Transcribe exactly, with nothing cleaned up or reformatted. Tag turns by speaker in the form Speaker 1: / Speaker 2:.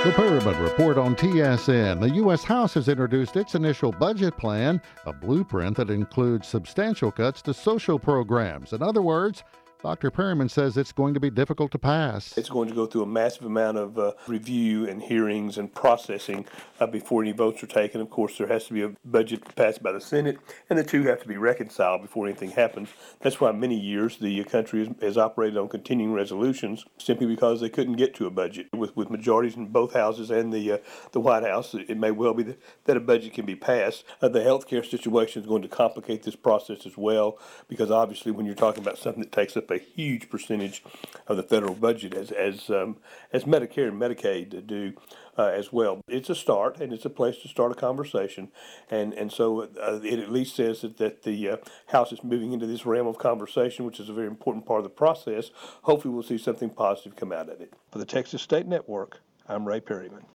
Speaker 1: The Perriman Report on T S N. The U S. House has introduced its initial budget plan, a blueprint that includes substantial cuts to social programs. In other words, Doctor Perriman says it's going to be difficult to pass.
Speaker 2: It's going to go through a massive amount of uh, review and hearings and processing uh, before any votes are taken. Of course, there has to be a budget passed by the Senate, and the two have to be reconciled before anything happens. That's why many years the country has, has operated on continuing resolutions, simply because they couldn't get to a budget. With with majorities in both houses and the uh, the White House, it may well be that, that a budget can be passed. Uh, the health care situation is going to complicate this process as well, because obviously when you're talking about something that takes up a huge percentage of the federal budget, as as um, as Medicare and Medicaid do uh, as well. It's a start, and it's a place to start a conversation, and and so uh, it at least says that, that the uh, House is moving into this realm of conversation, which is a very important part of the process. Hopefully we'll see something positive come out of it. For the Texas State Network, I'm Ray Perryman.